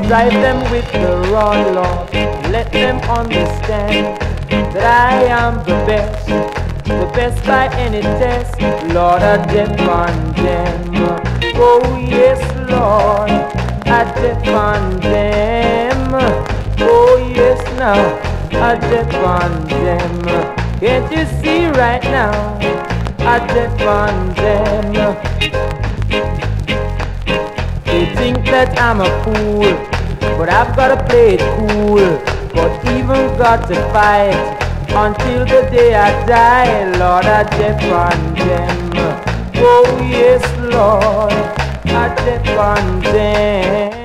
drive them with the rod, Lord. Let them understand that I am the best by any test. Lord, I depend them. Oh yes, Lord, I depend them. Oh yes, now I depend them. Can't you see right now? I depend them. They think that I'm a fool, but I've gotta play it cool. But even got to fight until the day I die. Lord, I depend them. Oh yes, Lord, I depend them.